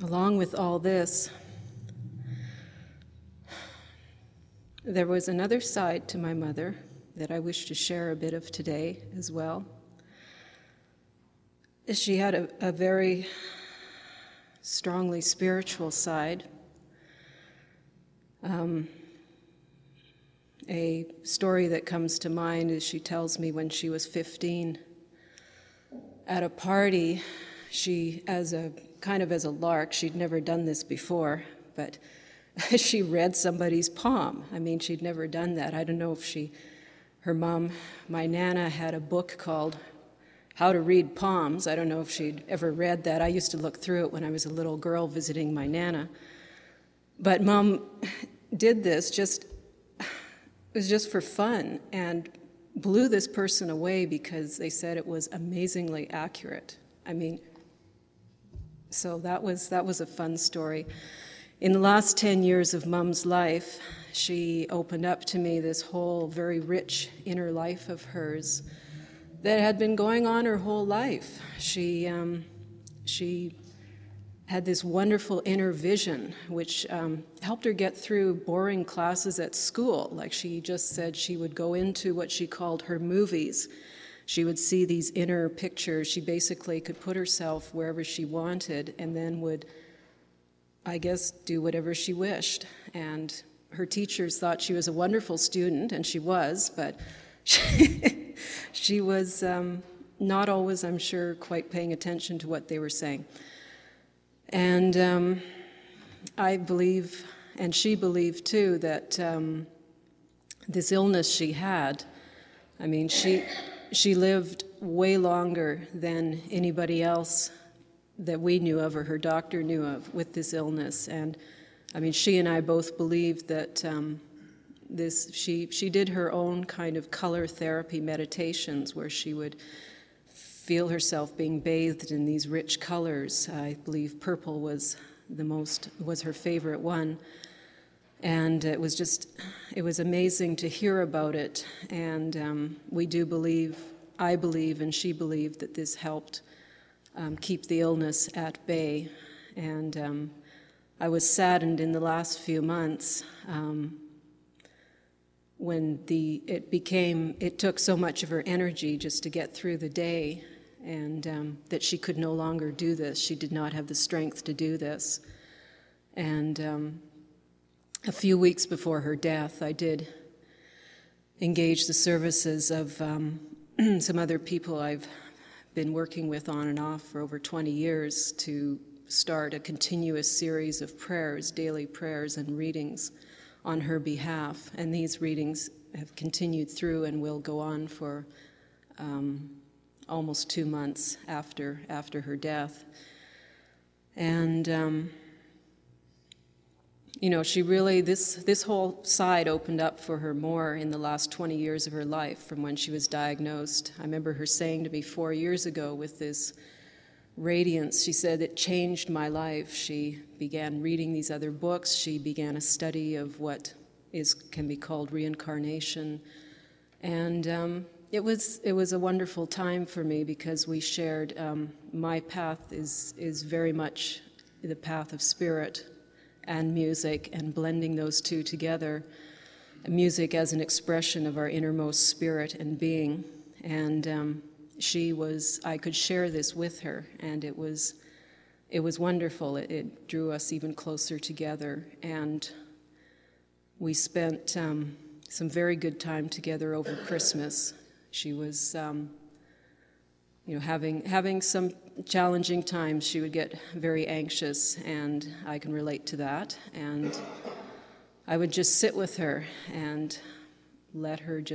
along with all this, there was another side to my mother that I wish to share a bit of today as well. She had a very strongly spiritual side. A story that comes to mind is she tells me when she was 15, at a party, she, as a lark, she'd never done this before, but she read somebody's palm. I mean, she'd never done that. I don't know if her mom, my Nana, had a book called How to Read Palms. I don't know if she'd ever read that. I used to look through it when I was a little girl visiting my Nana. But Mom did this it was just for fun, and blew this person away because they said it was amazingly accurate. I mean, so that was a fun story. In the last 10 years of Mom's life, she opened up to me this whole very rich inner life of hers that had been going on her whole life. She had this wonderful inner vision, which helped her get through boring classes at school. Like she just said, she would go into what she called her movies. She would see these inner pictures. She basically could put herself wherever she wanted and then would, I guess, do whatever she wished. And her teachers thought she was a wonderful student, and she was, but she was not always, I'm sure, quite paying attention to what they were saying. And I believe, and she believed too, that this illness she had, I mean, she lived way longer than anybody else that we knew of or her doctor knew of with this illness. And I mean, she and I both believed that she did her own kind of color therapy meditations where she would feel herself being bathed in these rich colors. I believe purple was her favorite one. And it was amazing to hear about it. And we do believe, I believe, and she believed that this helped keep the illness at bay. And I was saddened in the last few months when it took so much of her energy just to get through the day, and that she could no longer do this. She did not have the strength to do this. And a few weeks before her death, I did engage the services of some other people I've been working with on and off for over 20 years to start a continuous series of prayers, daily prayers and readings on her behalf. And these readings have continued through and will go on for almost 2 months after her death. And she really, this whole side opened up for her more in the last 20 years of her life from when she was diagnosed. I remember her saying to me 4 years ago with this radiance, she said, it changed my life. She began reading these other books. She began a study of what can be called reincarnation. And it was a wonderful time for me because we shared, my path is very much the path of spirit and music, and blending those two together. Music as an expression of our innermost spirit and being. And I could share this with her, and it was wonderful. It drew us even closer together, and we spent some very good time together over Christmas. She was, having some challenging times. She would get very anxious, and I can relate to that. And I would just sit with her and let her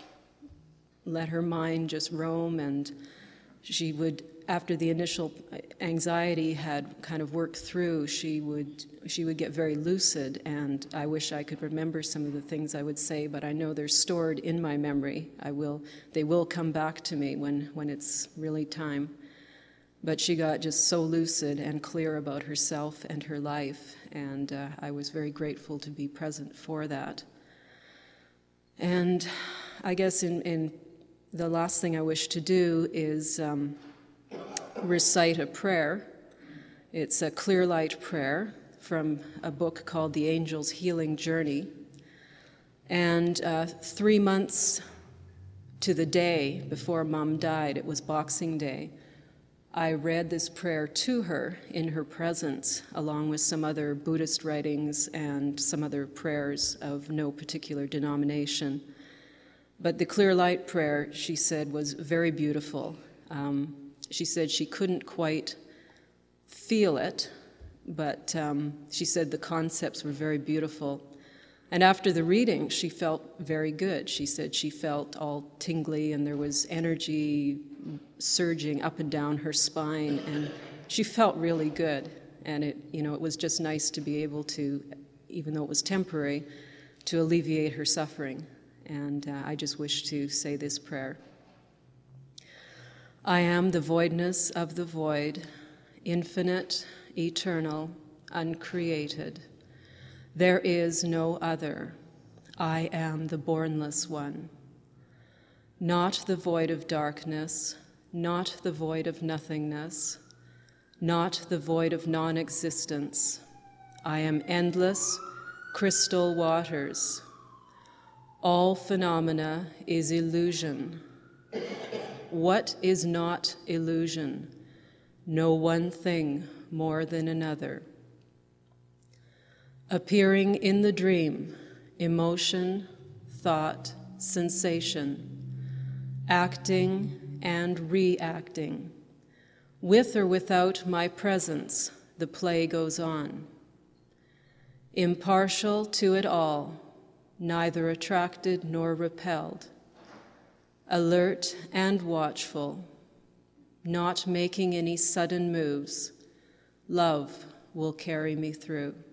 mind just roam, and she would, after the initial anxiety had kind of worked through, she would get very lucid, and I wish I could remember some of the things I would say, but I know they're stored in my memory. They will come back to me when it's really time. But she got just so lucid and clear about herself and her life, and I was very grateful to be present for that. And I guess in the last thing I wish to do is recite a prayer, It's a clear light prayer from a book called The Angel's Healing Journey. And 3 months to the day before Mom died, it was Boxing Day, I read this prayer to her in her presence, along with some other Buddhist writings and some other prayers of no particular denomination. But the clear light prayer, she said, was very beautiful. She said she couldn't quite feel it, but she said the concepts were very beautiful. And after the reading, she felt very good. She said she felt all tingly and there was energy surging up and down her spine, and she felt really good. And it was just nice to be able to, even though it was temporary, to alleviate her suffering. And I just wish to say this prayer. I am the voidness of the void, infinite, eternal, uncreated. There is no other. I am the bornless one. Not the void of darkness, not the void of nothingness, not the void of non-existence. I am endless, crystal waters. All phenomena is illusion. What is not illusion? No one thing more than another. Appearing in the dream, emotion, thought, sensation, acting and reacting. With or without my presence, the play goes on. Impartial to it all, neither attracted nor repelled. Alert and watchful, not making any sudden moves. Love will carry me through.